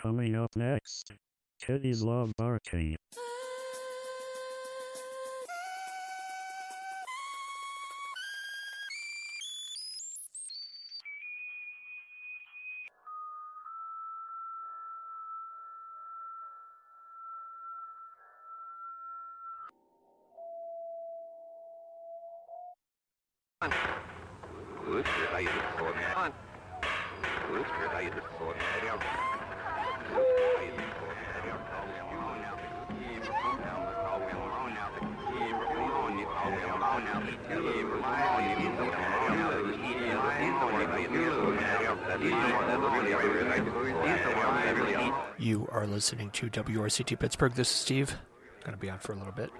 Coming up next, Kitties Love Barking. You are listening to WRCT Pittsburgh. This is Steve. Going to be on for a little bit.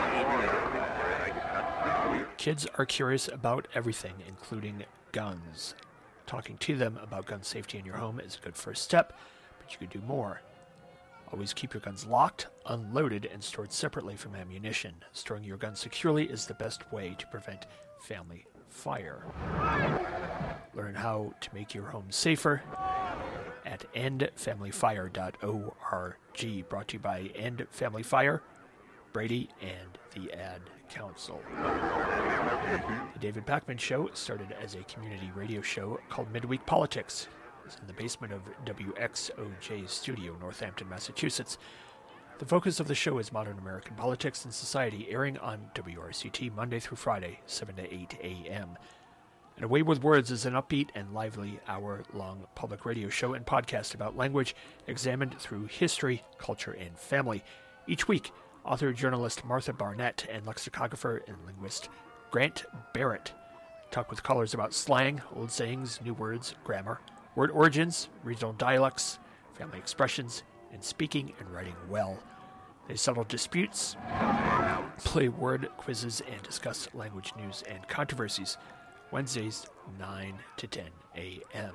Kids are curious about everything, including guns. Talking to them about gun safety in your home is a good first step, but you could do more. Always keep your guns locked, unloaded, and stored separately from ammunition. Storing your guns securely is the best way to prevent family fire. Learn how to make your home safer at endfamilyfire.org. Brought to you by End Family Fire, Brady, and the Ad Council. The David Pakman Show started as a community radio show called Midweek Politics. It's in the basement of WXOJ Studio, Northampton, Massachusetts. The focus of the show is modern American politics and society, airing on WRCT Monday through Friday, 7 to 8 a.m. And A Way with Words is an upbeat and lively hour-long public radio show and podcast about language examined through history, culture, and family. Each week, author-journalist Martha Barnett and lexicographer and linguist Grant Barrett talk with callers about slang, old sayings, new words, grammar, word origins, regional dialects, family expressions, and speaking and writing well. They settle disputes, play word quizzes, and discuss language news and controversies. Wednesdays, 9 to 10 a.m.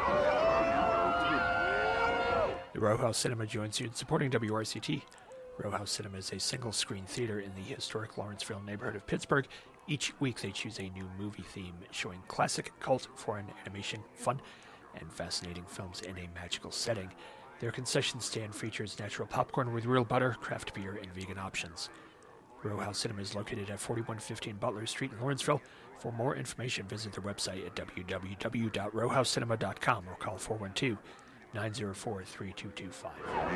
The Row House Cinema joins you in supporting WRCT. Row House Cinema is a single-screen theater in the historic Lawrenceville neighborhood of Pittsburgh. Each week they choose a new movie theme, showing classic, cult, foreign animation, fun, and fascinating films in a magical setting. Their concession stand features natural popcorn with real butter, craft beer, and vegan options. Row House Cinema is located at 4115 Butler Street in Lawrenceville. For more information, visit their website at www.rowhousecinema.com or call 412-904-3225.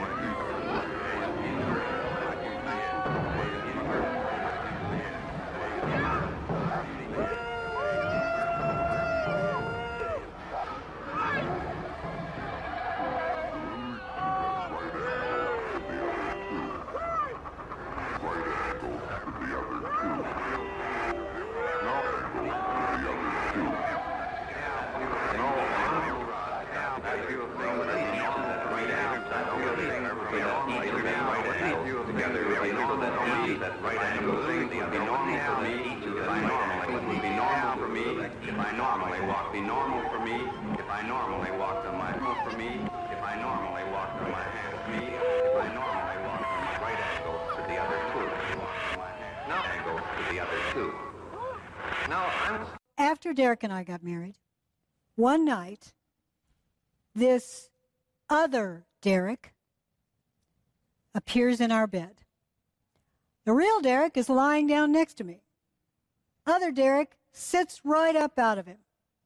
After Derek and I got married, one night, this other Derek appears in our bed. The real Derek is lying down next to me. Other Derek sits right up out of him.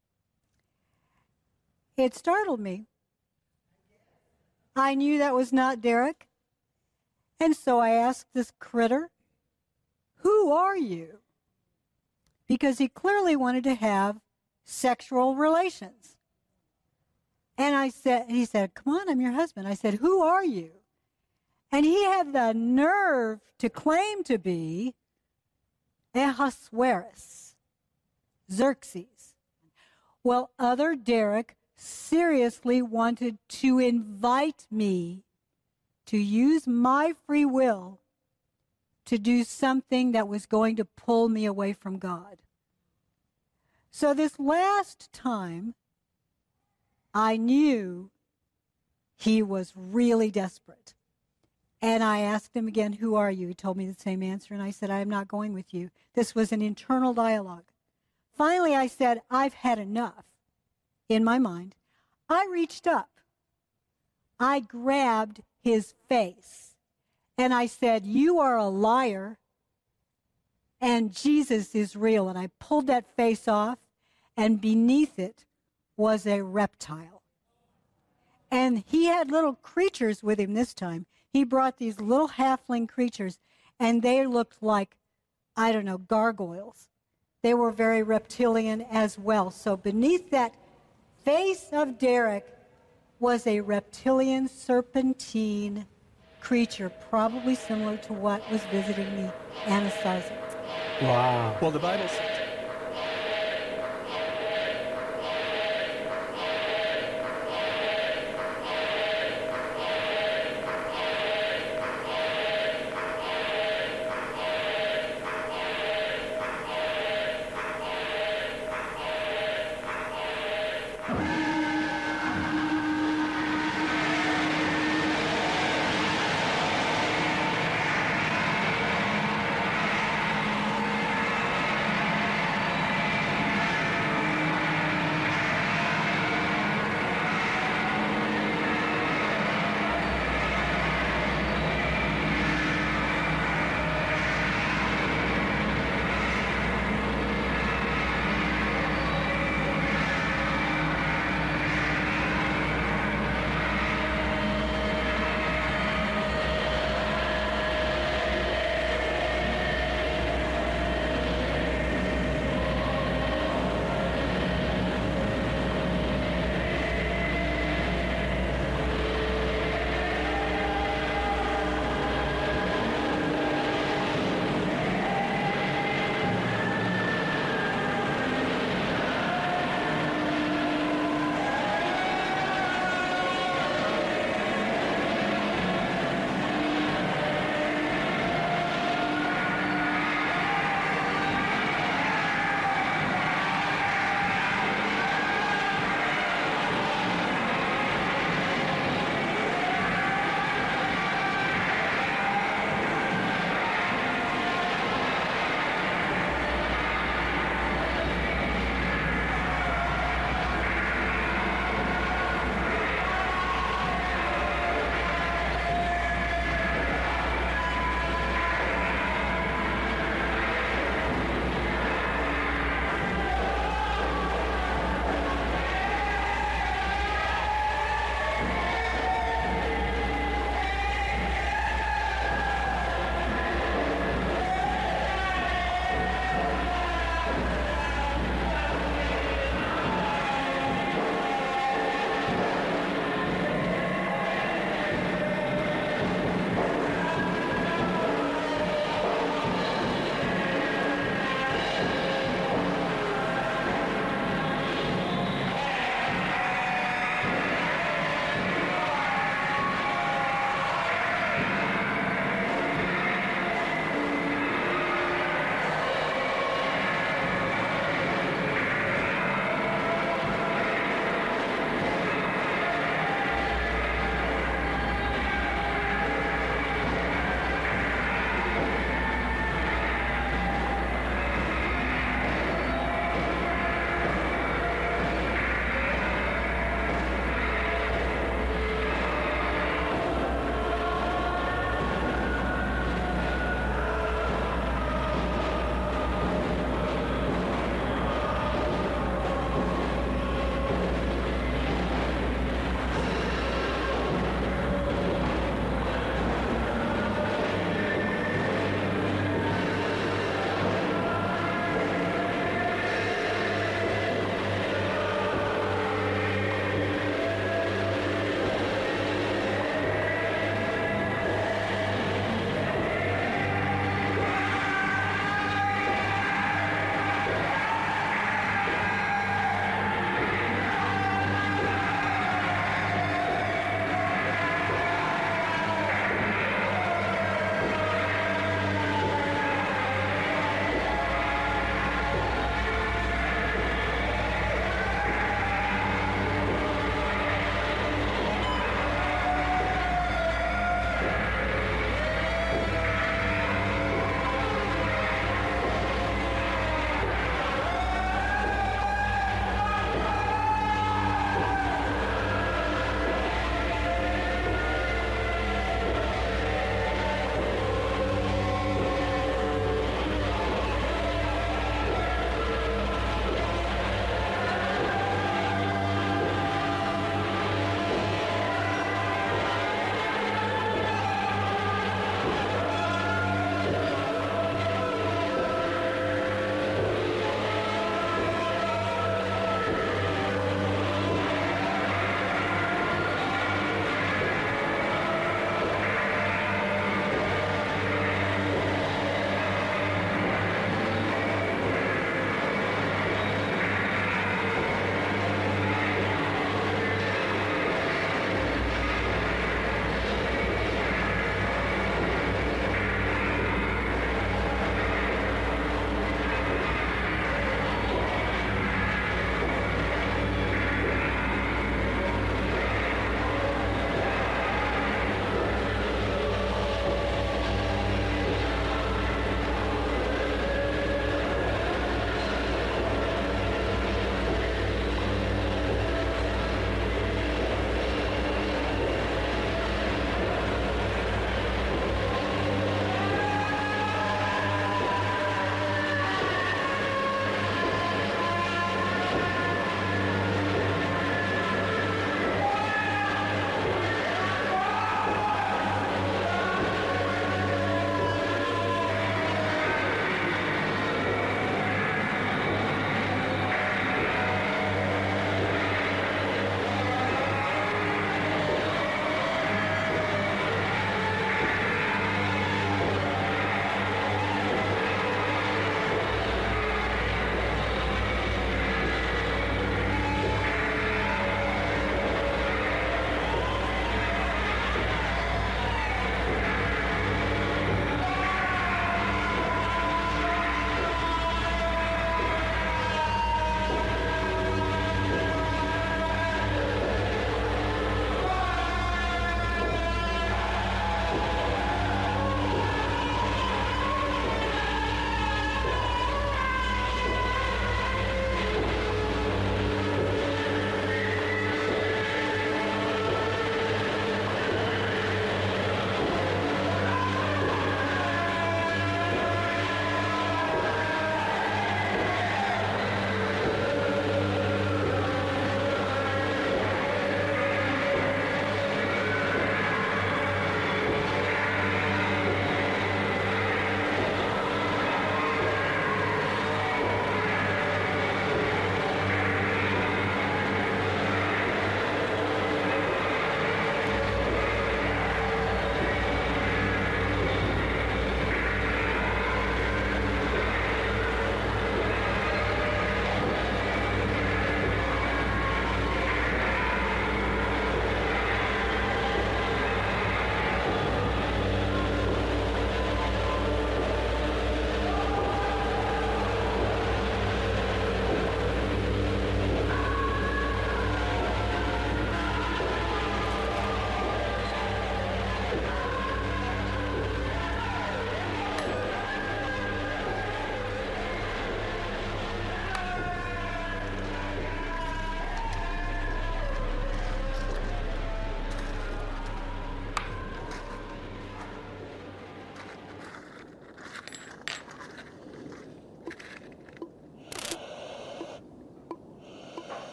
It startled me. I knew that was not Derek. And so I asked this critter, "Who are you?" Because he clearly wanted to have sexual relations. And he said, "Come on, I'm your husband." I said, "Who are you?" And he had the nerve to claim to be Ahasuerus, Xerxes. Well, other Derek seriously wanted to invite me to use my free will to do something that was going to pull me away from God. So this last time, I knew he was really desperate. And I asked him again, "Who are you?" He told me the same answer, and I said, "I am not going with you." This was an internal dialogue. Finally, I said, "I've had enough," in my mind. I reached up, I grabbed his face and I said, "You are a liar and Jesus is real." And I pulled that face off, and beneath it was a reptile. And he had little creatures with him this time. He brought these little halfling creatures, and they looked like, I don't know, gargoyles. They were very reptilian as well. So beneath that face of Derek was a reptilian serpentine creature, probably similar to what was visiting the Anasazi. Wow. Well, the Bible says.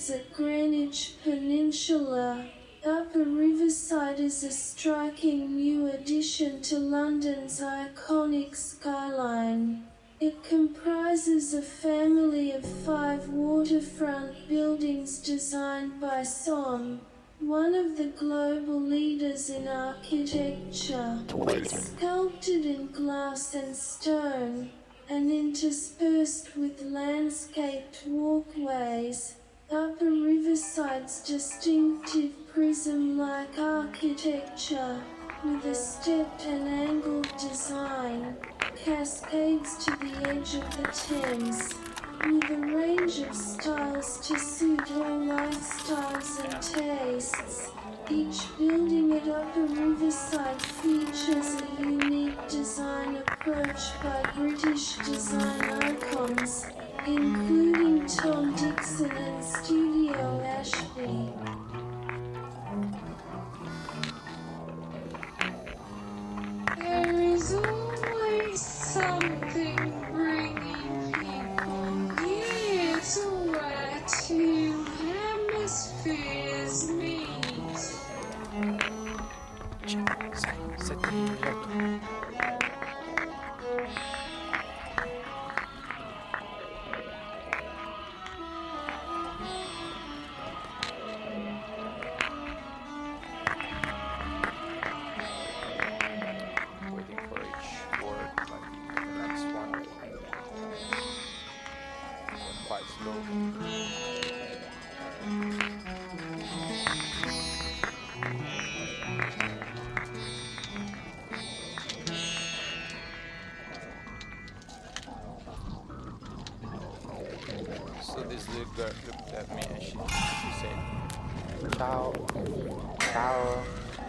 is at Greenwich Peninsula. Upper Riverside is a striking new addition to London's iconic skyline. It comprises a family of 5 waterfront buildings designed by Son, one of the global leaders in architecture. Sculpted in glass and stone, and interspersed with landscaped walkways, Upper Riverside's distinctive prism-like architecture, with a stepped and angled design, cascades to the edge of the Thames, with a range of styles to suit all lifestyles and tastes. Each building at Upper Riverside features a unique design approach by British design icons, including Tom Dixon and Studio Ashby. There is always something bringing people here to where 2 hemispheres meet. Waiting for each word, like the next one. Going quite slow. So this little girl looked at me and she said, "Ciao, ciao."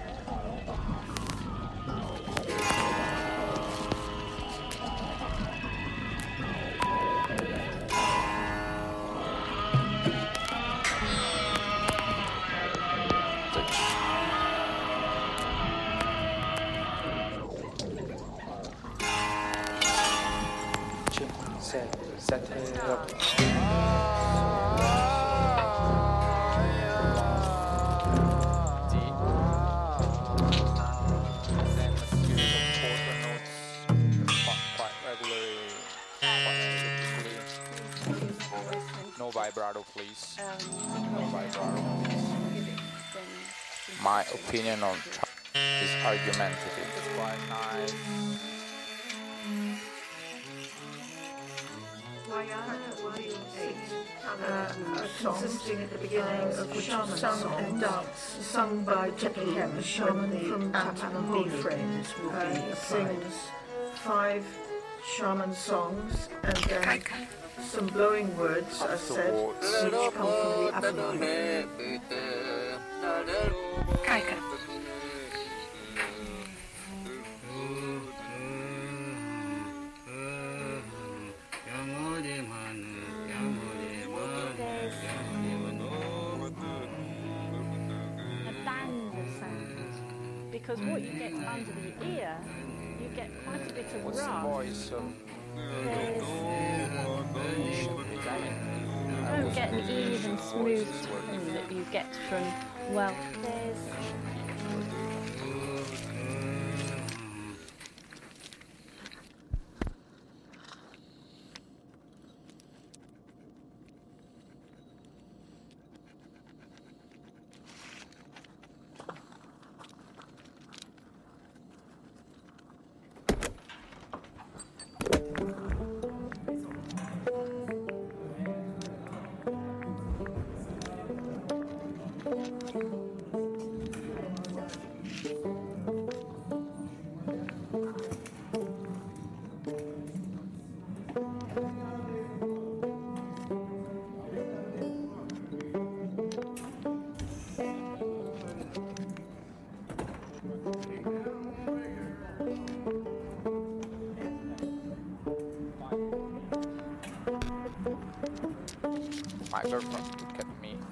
Set it up. Then a series of quarter notes, quite regularly, quite typically. No vibrato, please. No vibrato, please. My opinion on is argumentative. It's quite nice. Consisting at the beginning of which is sung and danced, sung by Jackie Hem, the shaman from Tapanahoni. Friends will be sings 5 shaman songs and then some blowing words are said, which come from the Apanahoni. Kaika. Because what you get under the ear, you get quite a bit of What's the rough. voice of You don't get the even smooth tone that you get from, well, there's... My girlfriend looked at me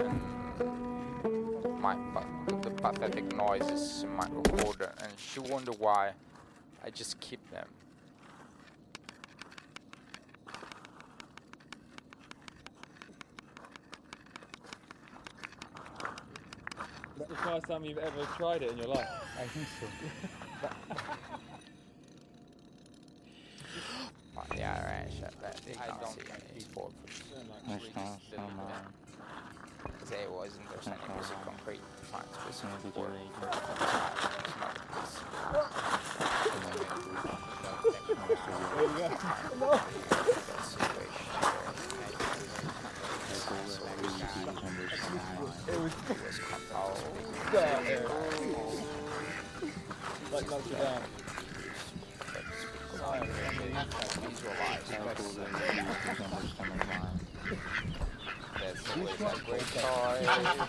and the pathetic noises in my recorder, and she wondered why I just keep them. Is that the first time you've ever tried it in your life? I think so. Yeah, right. I don't see any sport there wasn't there's any piece of concrete defined specific for Like Notre Dame. That's always a great toy.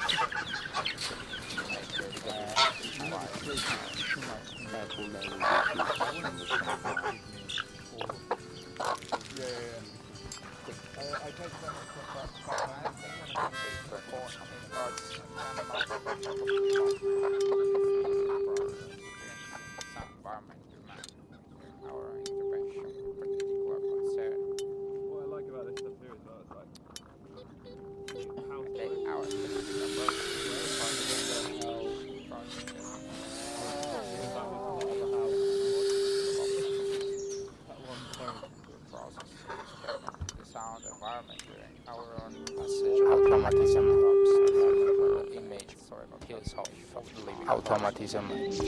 What I like about this stuff here as well is like how the sound environment during our own passage automatism image kills off of the living automatism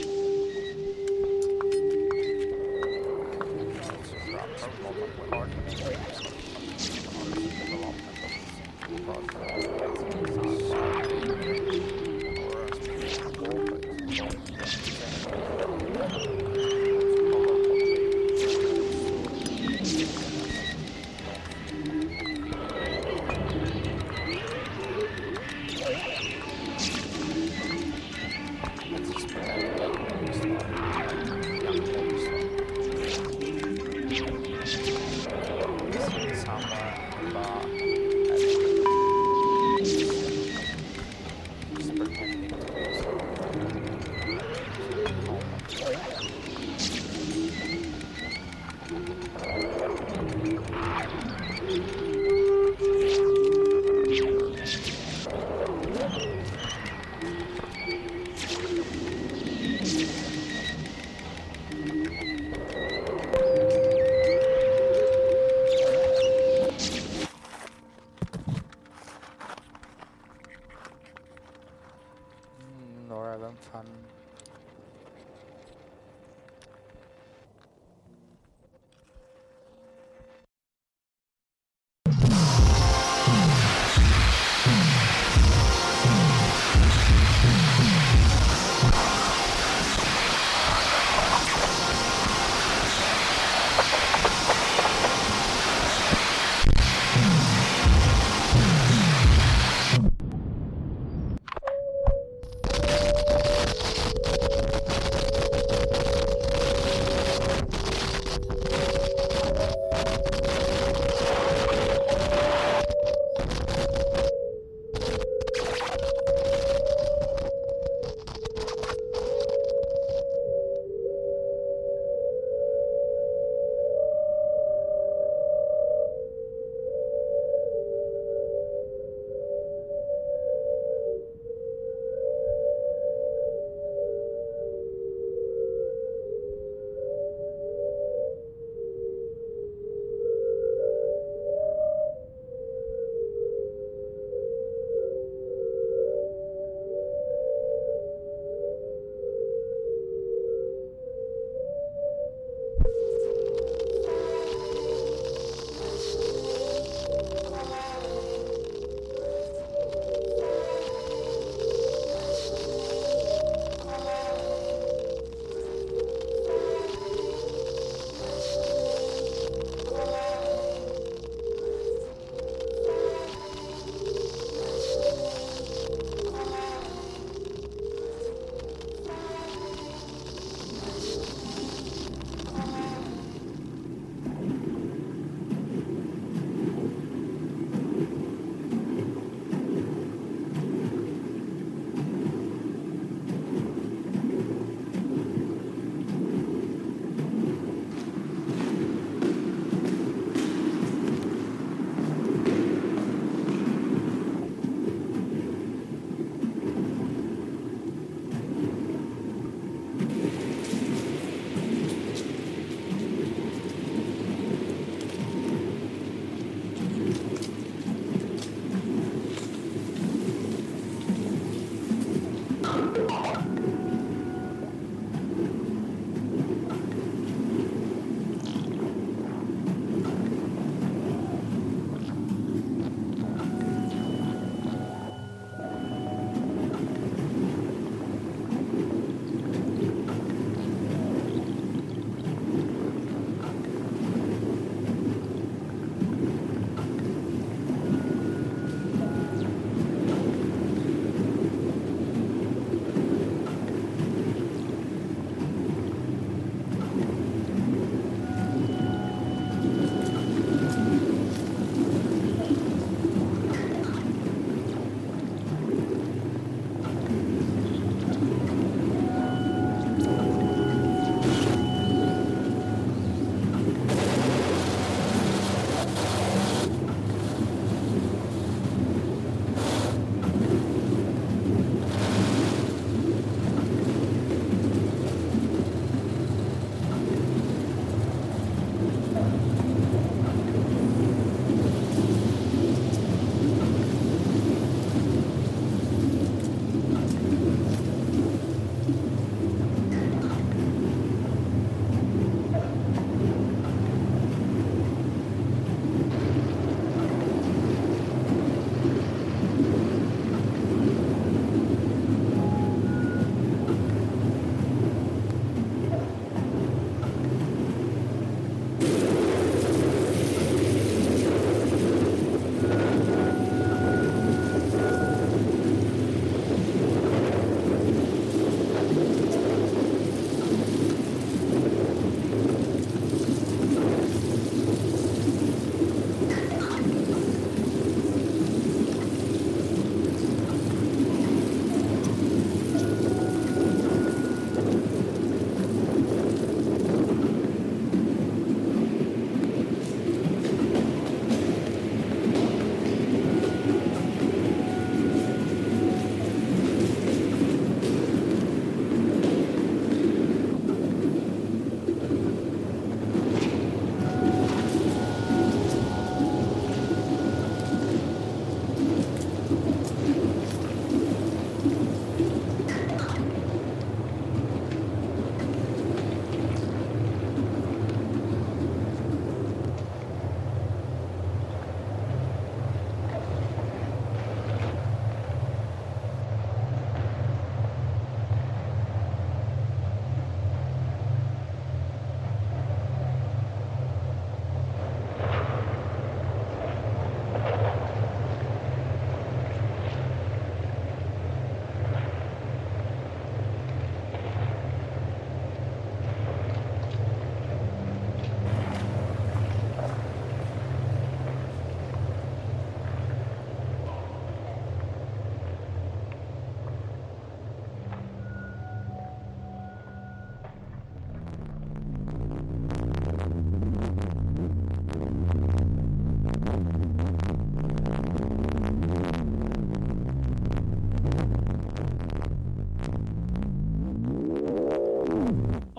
Nor having fun.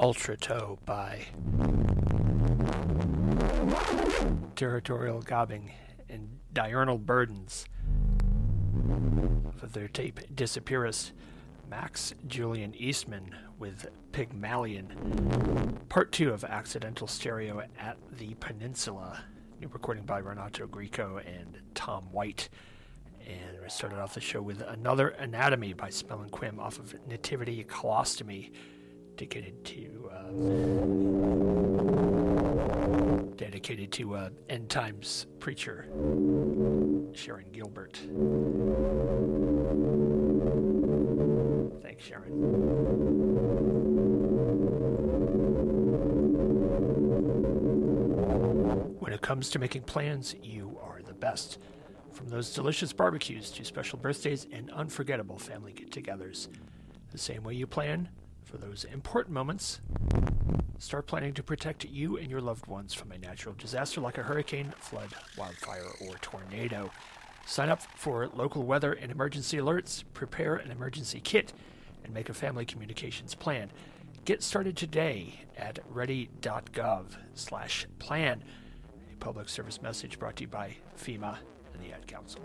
Ultra Toe by Territorial Gobbing and Diurnal Burdens. For their tape Disappearance, Max Julian Eastman with Pygmalion. Part 2 of Accidental Stereo at the Peninsula. New recording by Renato Grieco and Tom White. And we started off the show with Another Anatomy by Smell and Quim off of Nativity Colostomy, dedicated to End Times preacher Sharon Gilbert. Thanks, Sharon. When it comes to making plans, you are the best. From those delicious barbecues to special birthdays and unforgettable family get-togethers. The same way you plan for those important moments, start planning to protect you and your loved ones from a natural disaster like a hurricane, flood, wildfire, or tornado. Sign up for local weather and emergency alerts, prepare an emergency kit, and make a family communications plan. Get started today at ready.gov/plan. A public service message brought to you by FEMA and the Ad Council.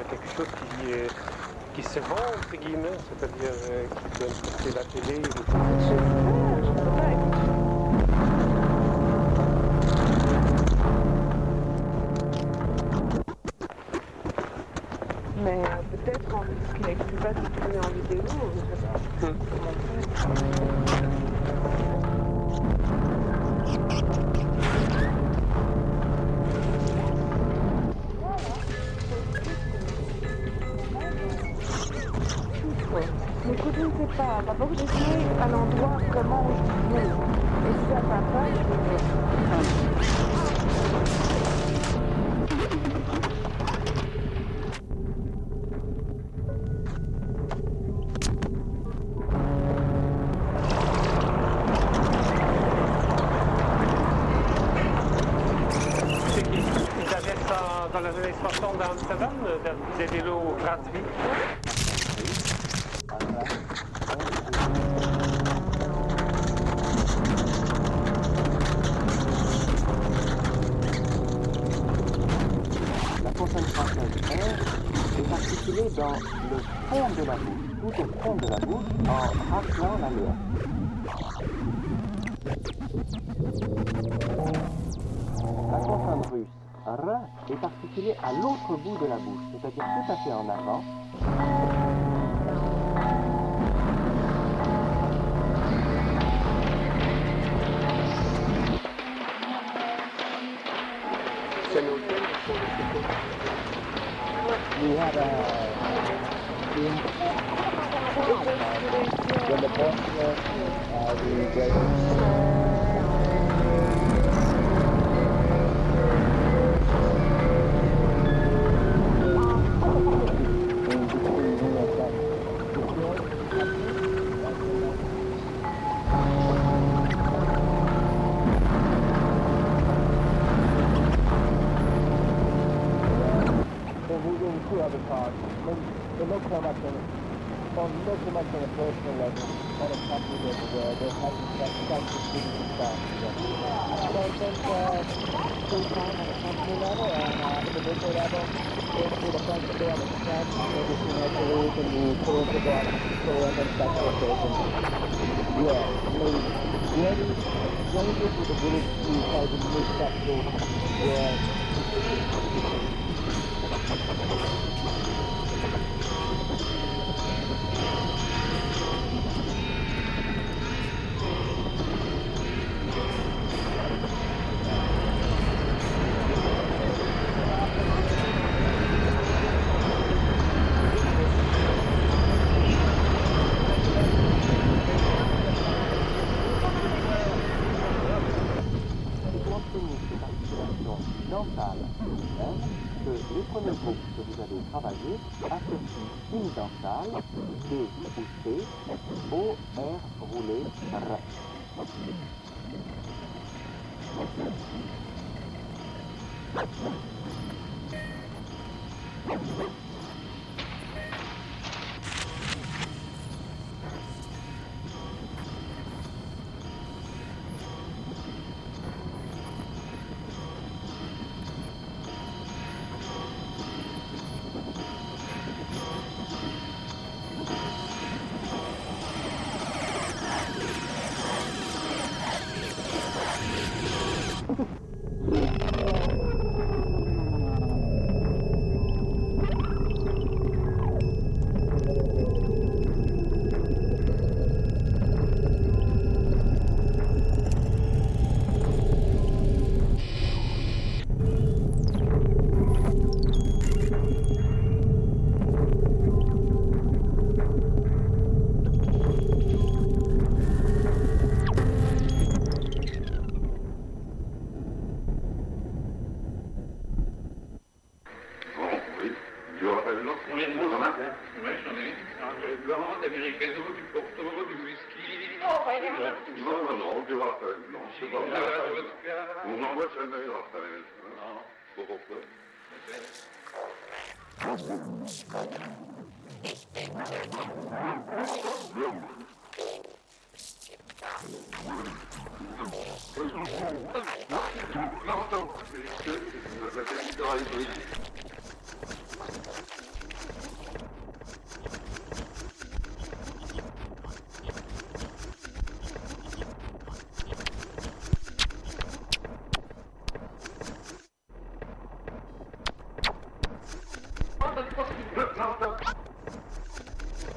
quelque chose qui se vend, entre guillemets, c'est-à-dire qui donne c'est la télé, les mais peut-être ce qui n'existe pas disponible en vidéo, je ne sais pas comment faire. Écoute, je ne sais pas. D'abord, j'ai joué à l'endroit vraiment où je voulais. Et si ça va pas, je vais... Ils avaient ça dans les années 60 à Amsterdam, des vélos gratuits. La consonne française R est articulée dans le fond de la bouche, tout au fond de la bouche, en raflant la lèvre. La consonne russe R est articulée à l'autre bout de la bouche, c'est-à-dire tout à fait en avant. We had when the boss other parts. But not so much on a personal level, on a company level where they're having such significant stuff. So I think full time on a company level and individual level, with a bunch of them on the track, maybe some SOEs and the political and that sort of thing. Yeah, maybe ranges with the village to try to mix that sort of, yeah. Que les premiers groupes que vous allez travailler associent une dentale, D ou C, O, R, roulé, R.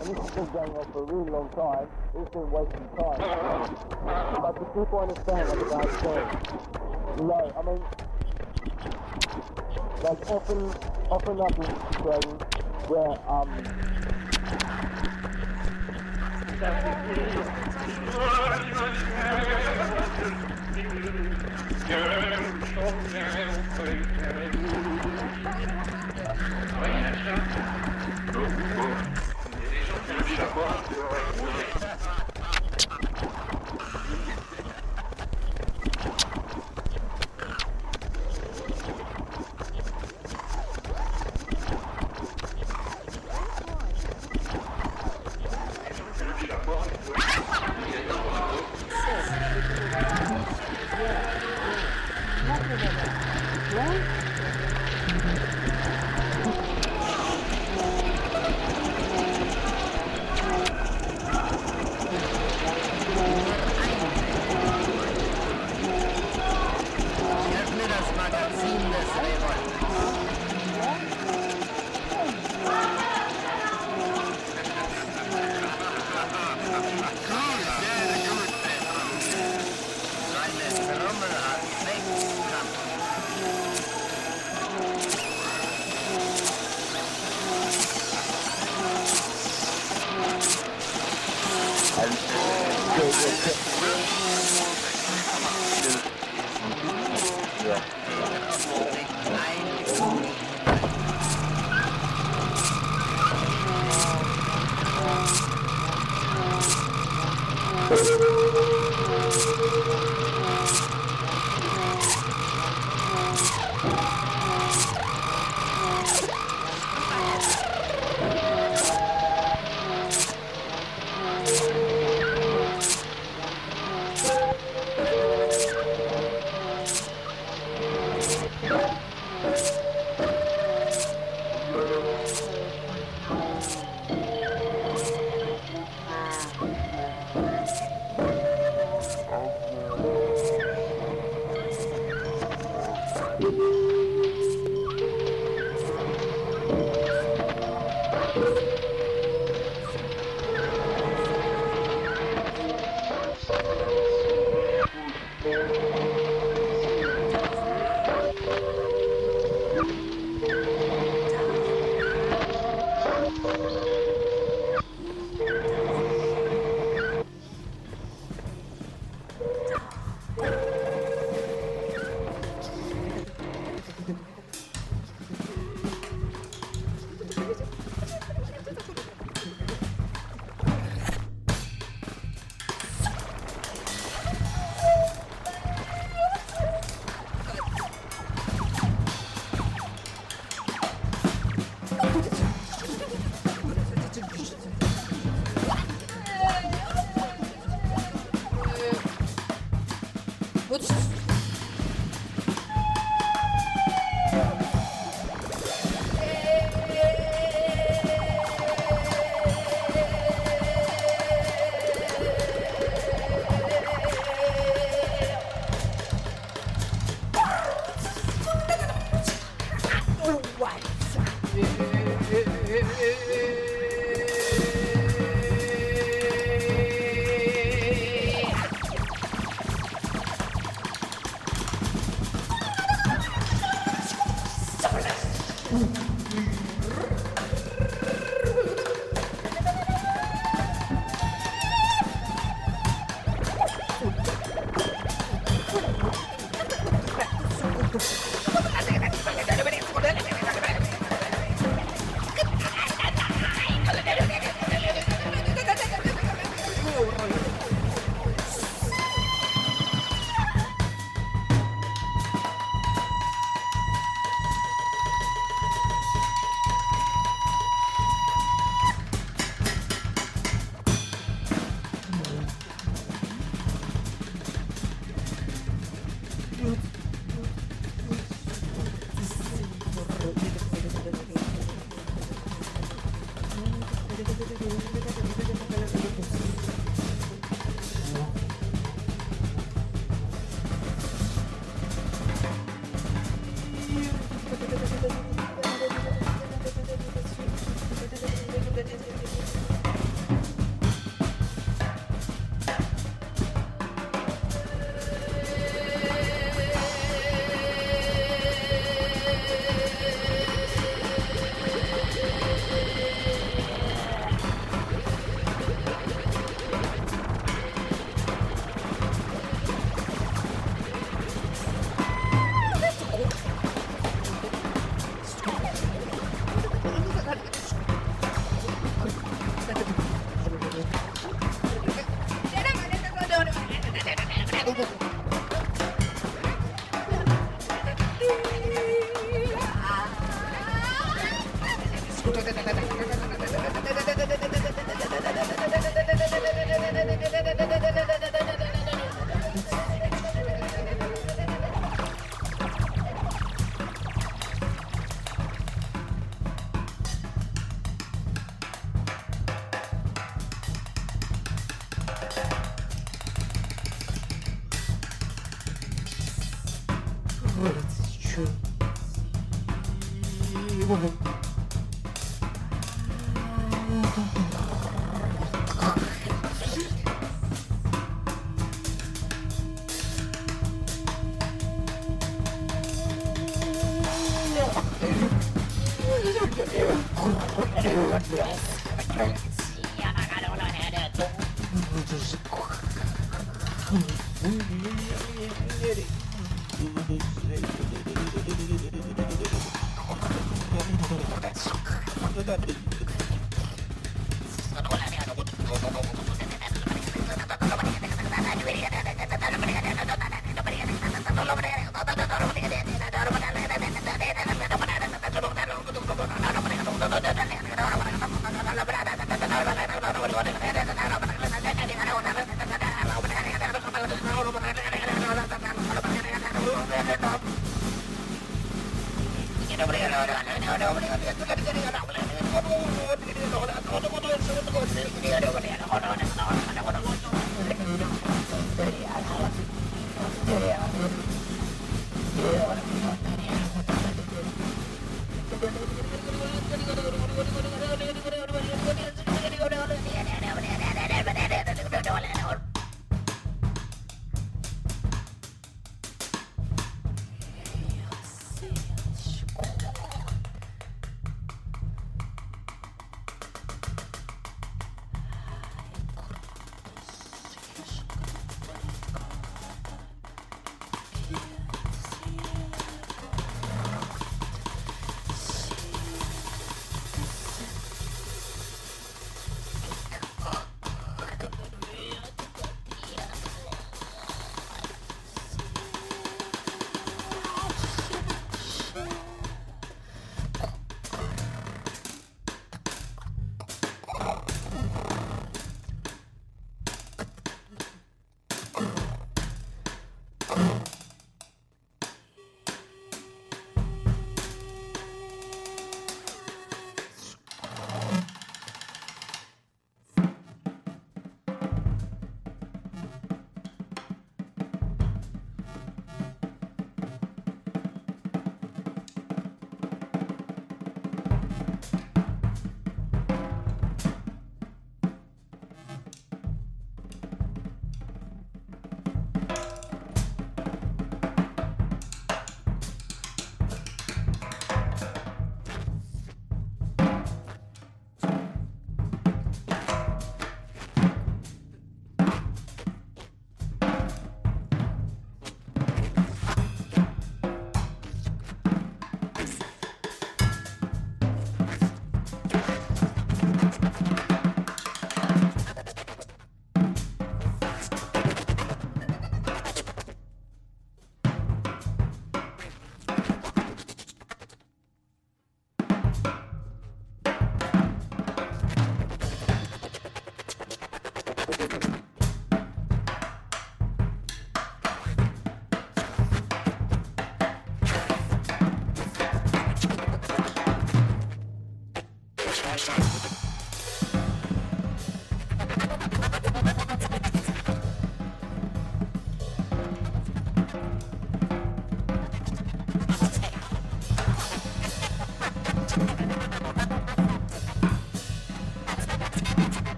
and this has been going on for a really long time, it's been wasting time. But the people understand what the guy's saying. Like, I mean, like often up in situations where,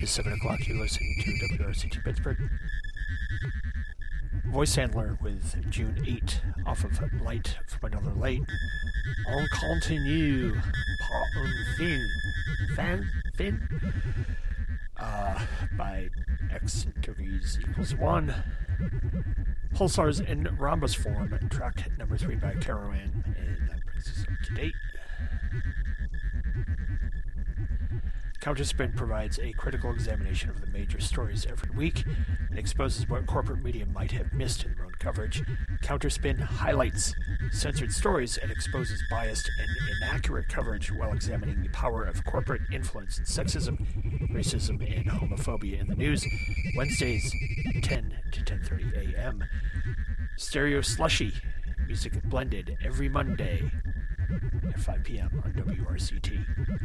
is 7 o'clock. You're listening to WRCT Pittsburgh. Voice Handler with June 8 off of Light from Another Light. On continue. Pas un fin. By X degrees equals 1. Pulsars in rhombus form. Track number 3 by Caravan. And that brings us up to date. Counterspin provides a critical examination of the major stories every week and exposes what corporate media might have missed in their own coverage. Counterspin highlights censored stories and exposes biased and inaccurate coverage while examining the power of corporate influence in sexism, racism, and homophobia in the news. Wednesdays, 10 to 10:30 a.m. Stereo Slushy, music blended every Monday at 5 p.m. on WRCT.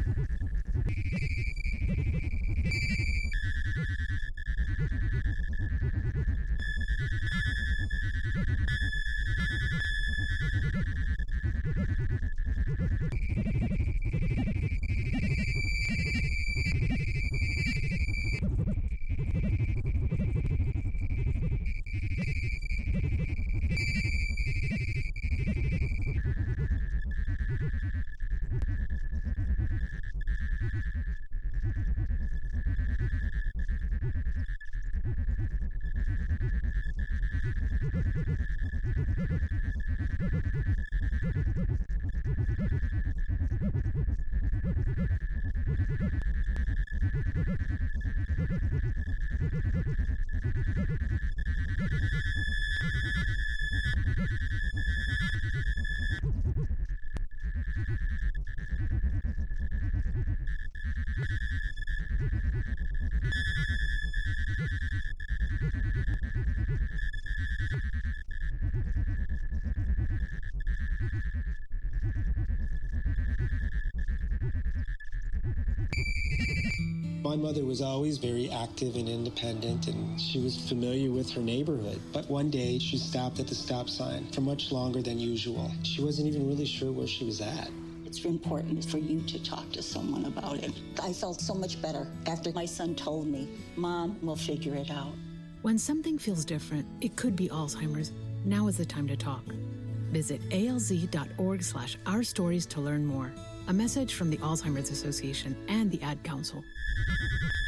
My mother was always very active and independent, and she was familiar with her neighborhood. But one day, she stopped at the stop sign for much longer than usual. She wasn't even really sure where she was at. It's important for you to talk to someone about it. I felt so much better after my son told me, Mom, we'll figure it out. When something feels different, it could be Alzheimer's. Now is the time to talk. Visit alz.org/ourstories to learn more. A message from the Alzheimer's Association and the Ad Council.